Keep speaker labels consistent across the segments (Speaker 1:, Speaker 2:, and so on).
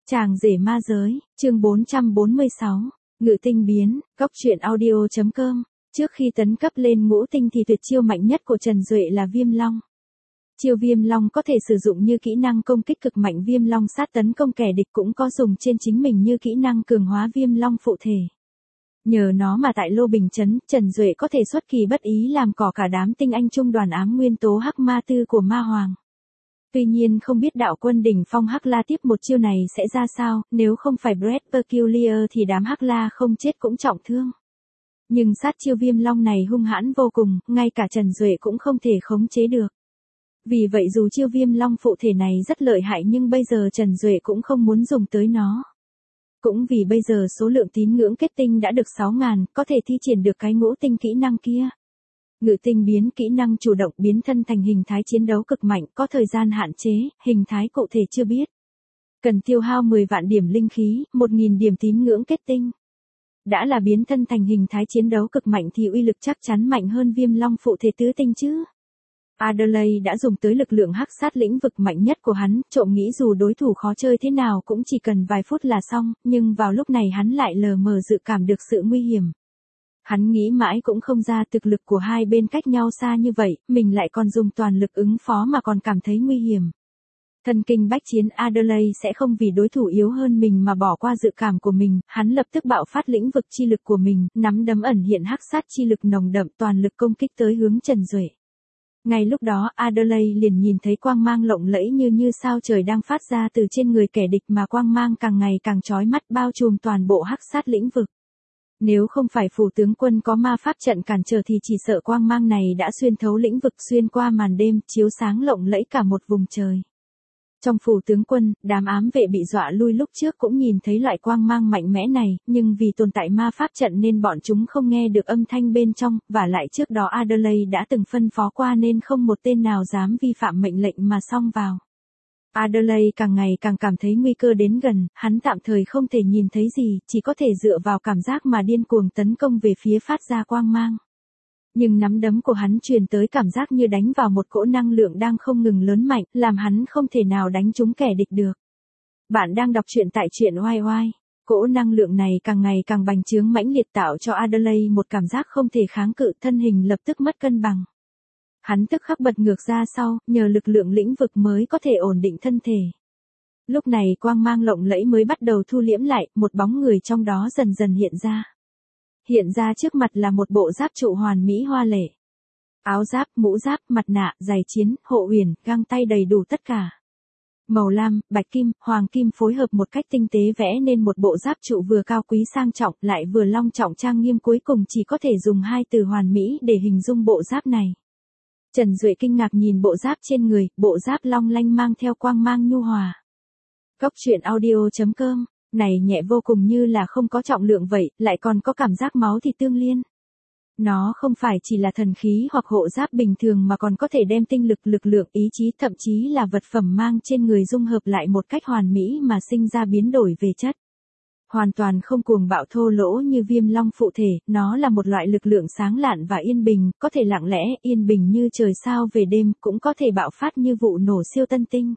Speaker 1: Chàng rể ma giới, chương 446, Ngự tinh biến, góc truyện audio.com. Trước khi tấn cấp lên ngũ tinh thì tuyệt chiêu mạnh nhất của Trần Duệ là Viêm Long. Chiêu Viêm Long có thể sử dụng như kỹ năng công kích cực mạnh. Viêm Long sát tấn công kẻ địch cũng có dùng trên chính mình như kỹ năng cường hóa Viêm Long phụ thể. Nhờ nó mà tại Lô Bình Trấn, Trần Duệ có thể xuất kỳ bất ý làm cỏ cả đám tinh anh trung đoàn ám nguyên tố Hắc Ma Tư của Ma Hoàng. Tuy nhiên không biết đạo quân đỉnh phong Hắc La tiếp một chiêu này sẽ ra sao, nếu không phải Brett Peculiar thì đám Hắc La không chết cũng trọng thương. Nhưng sát chiêu Viêm Long này hung hãn vô cùng, ngay cả Trần Duệ cũng không thể khống chế được. Vì vậy dù chiêu Viêm Long phụ thể này rất lợi hại nhưng bây giờ Trần Duệ cũng không muốn dùng tới nó. Cũng vì bây giờ số lượng tín ngưỡng kết tinh đã được 6.000, có thể thi triển được cái ngũ tinh kỹ năng kia. Ngự tinh biến kỹ năng chủ động biến thân thành hình thái chiến đấu cực mạnh, có thời gian hạn chế, hình thái cụ thể chưa biết. Cần tiêu hao 10 vạn điểm linh khí, 1.000 điểm tín ngưỡng kết tinh. Đã là biến thân thành hình thái chiến đấu cực mạnh thì uy lực chắc chắn mạnh hơn Viêm Long phụ thể tứ tinh chứ. Adelaide đã dùng tới lực lượng hắc sát lĩnh vực mạnh nhất của hắn, trộm nghĩ dù đối thủ khó chơi thế nào cũng chỉ cần vài phút là xong, nhưng vào lúc này hắn lại lờ mờ dự cảm được sự nguy hiểm. Hắn nghĩ mãi cũng không ra thực lực của hai bên cách nhau xa như vậy, mình lại còn dùng toàn lực ứng phó mà còn cảm thấy nguy hiểm. Thần kinh bách chiến Adelaide sẽ không vì đối thủ yếu hơn mình mà bỏ qua dự cảm của mình, hắn lập tức bạo phát lĩnh vực chi lực của mình, nắm đấm ẩn hiện hắc sát chi lực nồng đậm toàn lực công kích tới hướng Trần Duệ. Ngay lúc đó Adelaide liền nhìn thấy quang mang lộng lẫy như sao trời đang phát ra từ trên người kẻ địch mà quang mang càng ngày càng chói mắt bao trùm toàn bộ hắc sát lĩnh vực. Nếu không phải phủ tướng quân có ma pháp trận cản trở thì chỉ sợ quang mang này đã xuyên thấu lĩnh vực xuyên qua màn đêm, chiếu sáng lộng lẫy cả một vùng trời. Trong phủ tướng quân, đám ám vệ bị dọa lui lúc trước cũng nhìn thấy loại quang mang mạnh mẽ này, nhưng vì tồn tại ma pháp trận nên bọn chúng không nghe được âm thanh bên trong, và lại trước đó Adelaide đã từng phân phó qua nên không một tên nào dám vi phạm mệnh lệnh mà xông vào. Adelaide càng ngày càng cảm thấy nguy cơ đến gần, hắn tạm thời không thể nhìn thấy gì, chỉ có thể dựa vào cảm giác mà điên cuồng tấn công về phía phát ra quang mang. Nhưng nắm đấm của hắn truyền tới cảm giác như đánh vào một cỗ năng lượng đang không ngừng lớn mạnh, làm hắn không thể nào đánh trúng kẻ địch được. Bạn đang đọc truyện tại truyện YY. Cỗ năng lượng này càng ngày càng bành trướng mãnh liệt tạo cho Adelaide một cảm giác không thể kháng cự, thân hình lập tức mất cân bằng. Hắn tức khắc bật ngược ra sau, nhờ lực lượng lĩnh vực mới có thể ổn định thân thể. Lúc này quang mang lộng lẫy mới bắt đầu thu liễm lại, một bóng người trong đó dần dần hiện ra. Hiện ra trước mặt là một bộ giáp trụ hoàn mỹ hoa lệ. Áo giáp, mũ giáp, mặt nạ, giày chiến, hộ uyển, găng tay đầy đủ tất cả. Màu lam, bạch kim, hoàng kim phối hợp một cách tinh tế vẽ nên một bộ giáp trụ vừa cao quý sang trọng lại vừa long trọng trang nghiêm, cuối cùng chỉ có thể dùng hai từ hoàn mỹ để hình dung bộ giáp này. Trần Duệ kinh ngạc nhìn bộ giáp trên người, bộ giáp long lanh mang theo quang mang nhu hòa. Góc truyện audio.com. Này nhẹ vô cùng như là không có trọng lượng vậy, lại còn có cảm giác máu thịt tương liên. Nó không phải chỉ là thần khí hoặc hộ giáp bình thường mà còn có thể đem tinh lực, lực lượng, ý chí, thậm chí là vật phẩm mang trên người dung hợp lại một cách hoàn mỹ mà sinh ra biến đổi về chất. Hoàn toàn không cuồng bạo thô lỗ như Viêm Long phụ thể, nó là một loại lực lượng sáng lạn và yên bình, có thể lặng lẽ, yên bình như trời sao về đêm, cũng có thể bạo phát như vụ nổ siêu tân tinh.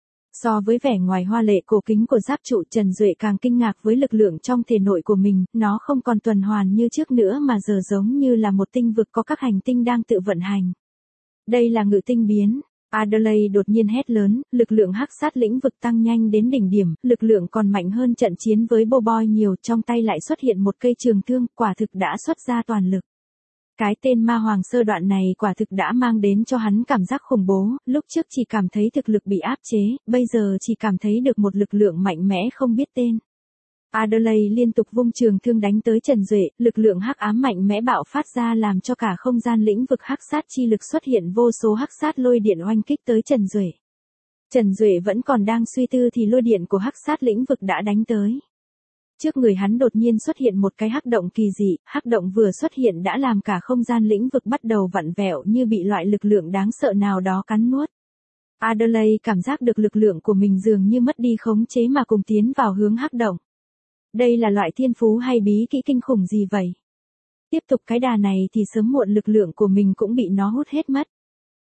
Speaker 1: So với vẻ ngoài hoa lệ cổ kính của giáp trụ, Trần Duệ càng kinh ngạc với lực lượng trong thể nội của mình, nó không còn tuần hoàn như trước nữa mà giờ giống như là một tinh vực có các hành tinh đang tự vận hành. Đây là ngự tinh biến. Adelaide đột nhiên hét lớn, lực lượng hắc sát lĩnh vực tăng nhanh đến đỉnh điểm, lực lượng còn mạnh hơn trận chiến với Boboy nhiều, trong tay lại xuất hiện một cây trường thương, quả thực đã xuất ra toàn lực. Cái tên ma hoàng sơ đoạn này quả thực đã mang đến cho hắn cảm giác khủng bố, lúc trước chỉ cảm thấy thực lực bị áp chế, bây giờ chỉ cảm thấy được một lực lượng mạnh mẽ không biết tên. Adelaide liên tục vung trường thương đánh tới Trần Duệ, lực lượng hắc ám mạnh mẽ bạo phát ra làm cho cả không gian lĩnh vực hắc sát chi lực xuất hiện vô số hắc sát lôi điện oanh kích tới Trần Duệ. Trần Duệ vẫn còn đang suy tư thì lôi điện của hắc sát lĩnh vực đã đánh tới. Trước người hắn đột nhiên xuất hiện một cái hắc động kỳ dị, hắc động vừa xuất hiện đã làm cả không gian lĩnh vực bắt đầu vặn vẹo như bị loại lực lượng đáng sợ nào đó cắn nuốt. Adelaide cảm giác được lực lượng của mình dường như mất đi khống chế mà cùng tiến vào hướng hắc động. Đây là loại thiên phú hay bí kỹ kinh khủng gì vậy? Tiếp tục cái đà này thì sớm muộn lực lượng của mình cũng bị nó hút hết mất.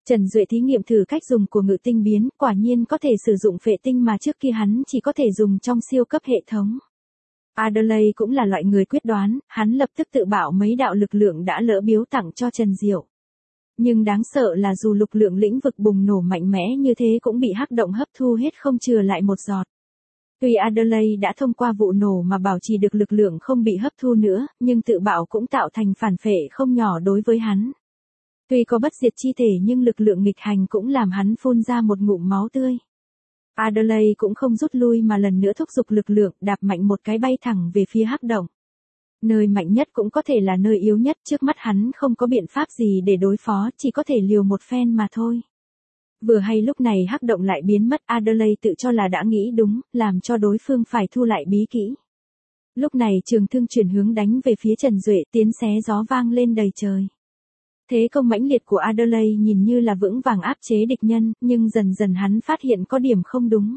Speaker 1: Trần Duệ thí nghiệm thử cách dùng của ngự tinh biến, quả nhiên có thể sử dụng phệ tinh mà trước kia hắn chỉ có thể dùng trong siêu cấp hệ thống. Adelaide cũng là loại người quyết đoán, hắn lập tức tự bảo mấy đạo lực lượng đã lỡ biếu tặng cho Trần Diệu. Nhưng đáng sợ là dù lực lượng lĩnh vực bùng nổ mạnh mẽ như thế cũng bị hắc động hấp thu hết không chừa lại một giọt. Tuy Adelaide đã thông qua vụ nổ mà bảo trì được lực lượng không bị hấp thu nữa, nhưng tự bảo cũng tạo thành phản phệ không nhỏ đối với hắn. Tuy có bất diệt chi thể nhưng lực lượng nghịch hành cũng làm hắn phun ra một ngụm máu tươi. Adelaide cũng không rút lui mà lần nữa thúc giục lực lượng đạp mạnh một cái bay thẳng về phía hắc động. Nơi mạnh nhất cũng có thể là nơi yếu nhất, trước mắt hắn không có biện pháp gì để đối phó, chỉ có thể liều một phen mà thôi. Vừa hay lúc này hắc động lại biến mất, Adelaide tự cho là đã nghĩ đúng, làm cho đối phương phải thu lại bí kỹ. Lúc này trường thương chuyển hướng đánh về phía Trần Duệ, tiếng xé gió vang lên đầy trời. Thế công mãnh liệt của Adelaide nhìn như là vững vàng áp chế địch nhân, nhưng dần dần hắn phát hiện có điểm không đúng.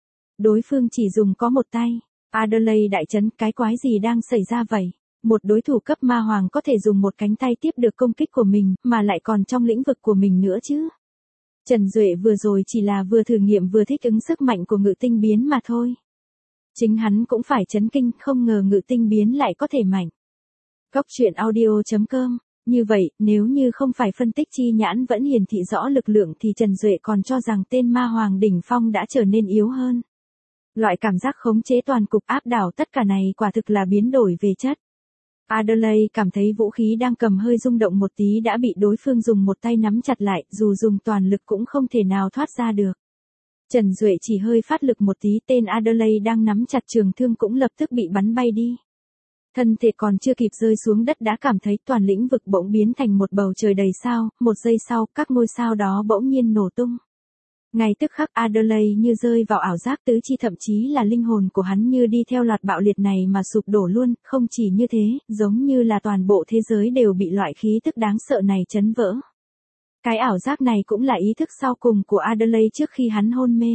Speaker 1: Đối phương chỉ dùng có một tay. Adelaide đại chấn, cái quái gì đang xảy ra vậy? Một đối thủ cấp ma hoàng có thể dùng một cánh tay tiếp được công kích của mình, mà lại còn trong lĩnh vực của mình nữa chứ. Trần Duệ vừa rồi chỉ là vừa thử nghiệm vừa thích ứng sức mạnh của ngự tinh biến mà thôi. Chính hắn cũng phải chấn kinh, không ngờ ngự tinh biến lại có thể mạnh. Góc truyện audio.com. Như vậy, nếu như không phải phân tích chi nhãn vẫn hiển thị rõ lực lượng thì Trần Duệ còn cho rằng tên ma hoàng đỉnh phong đã trở nên yếu hơn. Loại cảm giác khống chế toàn cục áp đảo tất cả này quả thực là biến đổi về chất. Adelaide cảm thấy vũ khí đang cầm hơi rung động một tí đã bị đối phương dùng một tay nắm chặt lại, dù dùng toàn lực cũng không thể nào thoát ra được. Trần Duệ chỉ hơi phát lực một tí, tên Adelaide đang nắm chặt trường thương cũng lập tức bị bắn bay đi. Thân thể còn chưa kịp rơi xuống đất đã cảm thấy toàn lĩnh vực bỗng biến thành một bầu trời đầy sao, một giây sau, các ngôi sao đó bỗng nhiên nổ tung. Ngay tức khắc Adelaide như rơi vào ảo giác tứ chi, thậm chí là linh hồn của hắn như đi theo loạt bạo liệt này mà sụp đổ luôn, không chỉ như thế, giống như là toàn bộ thế giới đều bị loại khí tức đáng sợ này chấn vỡ. Cái ảo giác này cũng là ý thức sau cùng của Adelaide trước khi hắn hôn mê.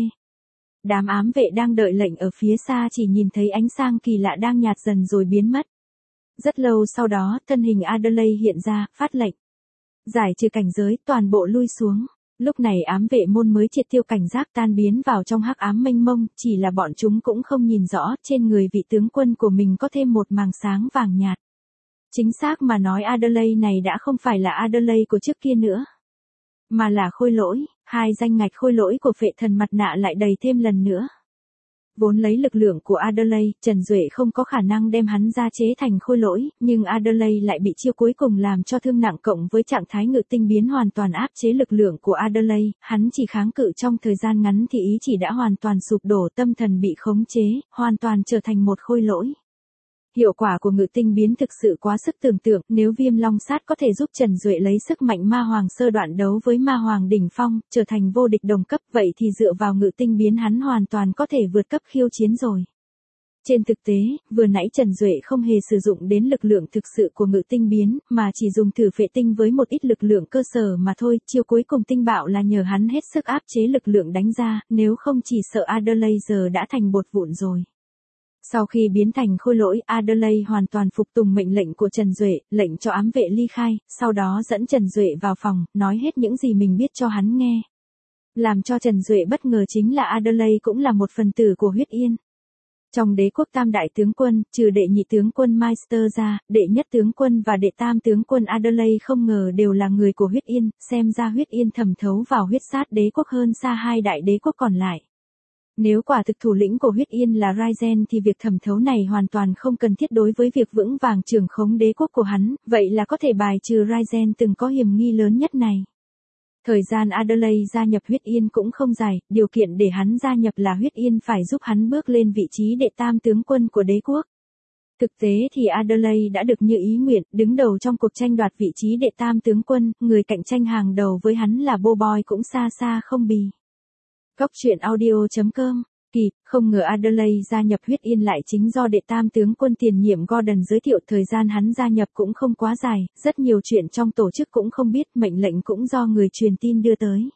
Speaker 1: Đám ám vệ đang đợi lệnh ở phía xa chỉ nhìn thấy ánh sáng kỳ lạ đang nhạt dần rồi biến mất. Rất lâu sau đó, thân hình Adelaide hiện ra, phát lệnh. Giải trừ cảnh giới, toàn bộ lui xuống. Lúc này ám vệ môn mới triệt tiêu cảnh giác tan biến vào trong hắc ám mênh mông, chỉ là bọn chúng cũng không nhìn rõ, trên người vị tướng quân của mình có thêm một màng sáng vàng nhạt. Chính xác mà nói Adelaide này đã không phải là Adelaide của trước kia nữa, mà là khôi lỗi, hai danh ngạch khôi lỗi của phệ thần mặt nạ lại đầy thêm lần nữa. Vốn lấy lực lượng của Adelaide, Trần Duệ không có khả năng đem hắn ra chế thành khôi lỗi, nhưng Adelaide lại bị chiêu cuối cùng làm cho thương nặng cộng với trạng thái ngự tinh biến hoàn toàn áp chế lực lượng của Adelaide, hắn chỉ kháng cự trong thời gian ngắn thì ý chỉ đã hoàn toàn sụp đổ, tâm thần bị khống chế, hoàn toàn trở thành một khôi lỗi. Hiệu quả của ngự tinh biến thực sự quá sức tưởng tượng, nếu Viêm Long Sát có thể giúp Trần Duệ lấy sức mạnh ma hoàng sơ đoạn đấu với ma hoàng đỉnh phong, trở thành vô địch đồng cấp, vậy thì dựa vào ngự tinh biến hắn hoàn toàn có thể vượt cấp khiêu chiến rồi. Trên thực tế, vừa nãy Trần Duệ không hề sử dụng đến lực lượng thực sự của ngự tinh biến, mà chỉ dùng thử phệ tinh với một ít lực lượng cơ sở mà thôi, chiêu cuối cùng tinh bạo là nhờ hắn hết sức áp chế lực lượng đánh ra, nếu không chỉ sợ Adelaide giờ đã thành bột vụn rồi. Sau khi biến thành khôi lỗi, Adelaide hoàn toàn phục tùng mệnh lệnh của Trần Duệ, lệnh cho ám vệ ly khai, sau đó dẫn Trần Duệ vào phòng, nói hết những gì mình biết cho hắn nghe. Làm cho Trần Duệ bất ngờ chính là Adelaide cũng là một phần tử của huyết yên. Trong đế quốc tam đại tướng quân, trừ đệ nhị tướng quân Meister ra, đệ nhất tướng quân và đệ tam tướng quân Adelaide không ngờ đều là người của huyết yên, xem ra huyết yên thẩm thấu vào huyết sát đế quốc hơn xa hai đại đế quốc còn lại. Nếu quả thực thủ lĩnh của huyết yên là Raizen thì việc thẩm thấu này hoàn toàn không cần thiết đối với việc vững vàng trưởng khống đế quốc của hắn, vậy là có thể bài trừ Raizen từng có hiểm nghi lớn nhất này. Thời gian Adelaide gia nhập huyết yên cũng không dài, điều kiện để hắn gia nhập là huyết yên phải giúp hắn bước lên vị trí đệ tam tướng quân của đế quốc. Thực tế thì Adelaide đã được như ý nguyện, đứng đầu trong cuộc tranh đoạt vị trí đệ tam tướng quân, người cạnh tranh hàng đầu với hắn là Boboy cũng xa xa không bì. Góc truyện audio.com. Không ngờ Adelaide gia nhập huyết yên lại chính do đệ tam tướng quân tiền nhiệm Gordon giới thiệu, thời gian hắn gia nhập cũng không quá dài, rất nhiều chuyện trong tổ chức cũng không biết, mệnh lệnh cũng do người truyền tin đưa tới.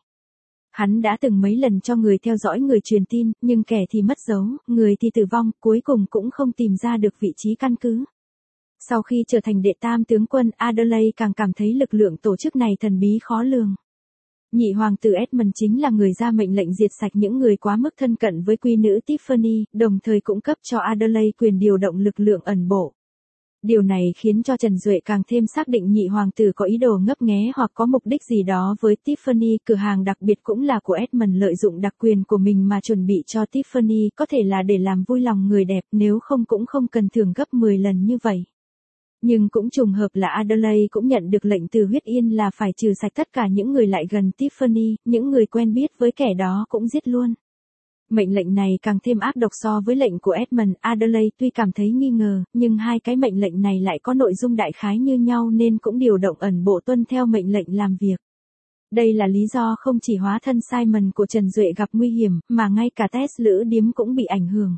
Speaker 1: Hắn đã từng mấy lần cho người theo dõi người truyền tin, nhưng kẻ thì mất dấu, người thì tử vong, cuối cùng cũng không tìm ra được vị trí căn cứ. Sau khi trở thành đệ tam tướng quân, Adelaide càng cảm thấy lực lượng tổ chức này thần bí khó lường. Nhị hoàng tử Edmund chính là người ra mệnh lệnh diệt sạch những người quá mức thân cận với quý nữ Tiffany, đồng thời cũng cấp cho Adelaide quyền điều động lực lượng ẩn bộ. Điều này khiến cho Trần Duệ càng thêm xác định nhị hoàng tử có ý đồ ngấp nghé hoặc có mục đích gì đó với Tiffany. Cửa hàng đặc biệt cũng là của Edmund, lợi dụng đặc quyền của mình mà chuẩn bị cho Tiffany, có thể là để làm vui lòng người đẹp, nếu không cũng không cần thưởng gấp 10 lần như vậy. Nhưng cũng trùng hợp là Adelaide cũng nhận được lệnh từ huyết yên là phải trừ sạch tất cả những người lại gần Tiffany, những người quen biết với kẻ đó cũng giết luôn. Mệnh lệnh này càng thêm ác độc so với lệnh của Edmund. Adelaide tuy cảm thấy nghi ngờ, nhưng hai cái mệnh lệnh này lại có nội dung đại khái như nhau nên cũng điều động ẩn bộ tuân theo mệnh lệnh làm việc. Đây là lý do không chỉ hóa thân Simon của Trần Duệ gặp nguy hiểm, mà ngay cả Tess lữ điếm cũng bị ảnh hưởng.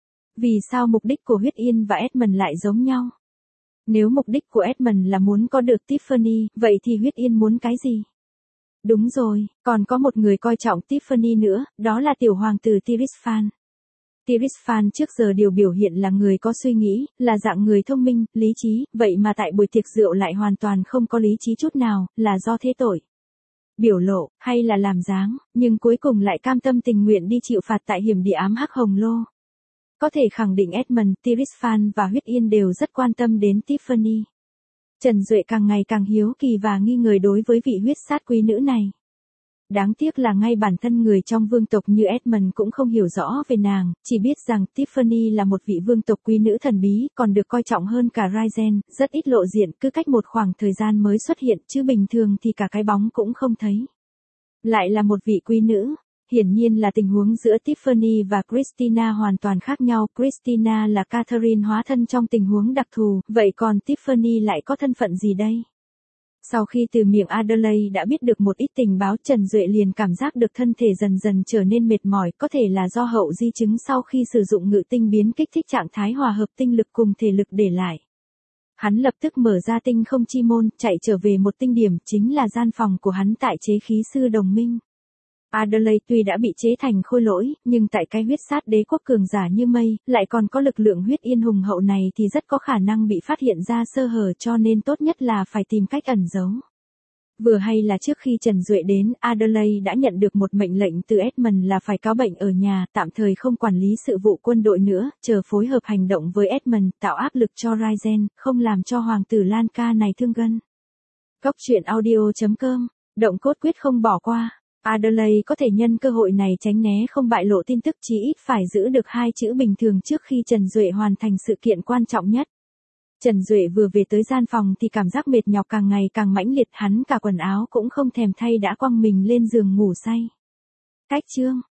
Speaker 1: Vì sao mục đích của huyết yên và Edmund lại giống nhau? Nếu mục đích của Edmund là muốn có được Tiffany, vậy thì huyết yên muốn cái gì? Đúng rồi, còn có một người coi trọng Tiffany nữa, đó là tiểu hoàng tử Tirisfan. Tirisfan trước giờ đều biểu hiện là người có suy nghĩ, là dạng người thông minh, lý trí, vậy mà tại buổi tiệc rượu lại hoàn toàn không có lý trí chút nào, là do thế tội. Biểu lộ, hay là làm dáng, nhưng cuối cùng lại cam tâm tình nguyện đi chịu phạt tại hiểm địa ám hắc hồng lô. Có thể khẳng định Edmund, Tirisfan và huyết yên đều rất quan tâm đến Tiffany. Trần Duệ càng ngày càng hiếu kỳ và nghi ngờ đối với vị huyết sát quý nữ này. Đáng tiếc là ngay bản thân người trong vương tộc như Edmund cũng không hiểu rõ về nàng, chỉ biết rằng Tiffany là một vị vương tộc quý nữ thần bí, còn được coi trọng hơn cả Raizen, rất ít lộ diện, cứ cách một khoảng thời gian mới xuất hiện, chứ bình thường thì cả cái bóng cũng không thấy. Lại là một vị quý nữ. Hiển nhiên là tình huống giữa Tiffany và Christina hoàn toàn khác nhau. Christina là Catherine hóa thân trong tình huống đặc thù, vậy còn Tiffany lại có thân phận gì đây? Sau khi từ miệng Adelaide đã biết được một ít tình báo, Trần Duệ liền cảm giác được thân thể dần dần trở nên mệt mỏi, có thể là do hậu di chứng sau khi sử dụng ngự tinh biến kích thích trạng thái hòa hợp tinh lực cùng thể lực để lại. Hắn lập tức mở ra tinh không chi môn, chạy trở về một tinh điểm, chính là gian phòng của hắn tại chế khí sư đồng minh. Adelaide tuy đã bị chế thành khôi lỗi, nhưng tại cái huyết sát đế quốc cường giả như mây, lại còn có lực lượng huyết yên hùng hậu này thì rất có khả năng bị phát hiện ra sơ hở, cho nên tốt nhất là phải tìm cách ẩn giấu. Vừa hay là trước khi Trần Duệ đến, Adelaide đã nhận được một mệnh lệnh từ Edmund là phải cáo bệnh ở nhà, tạm thời không quản lý sự vụ quân đội nữa, chờ phối hợp hành động với Edmund, tạo áp lực cho Raizen, không làm cho hoàng tử Lanka này thương gân. Góc truyện audio.com, động cốt quyết không bỏ qua. Adelaide có thể nhân cơ hội này tránh né không bại lộ tin tức, chí ít phải giữ được hai chữ bình thường trước khi Trần Duệ hoàn thành sự kiện quan trọng nhất. Trần Duệ vừa về tới gian phòng thì cảm giác mệt nhọc càng ngày càng mãnh liệt, hắn cả quần áo cũng không thèm thay đã quăng mình lên giường ngủ say. Cách chương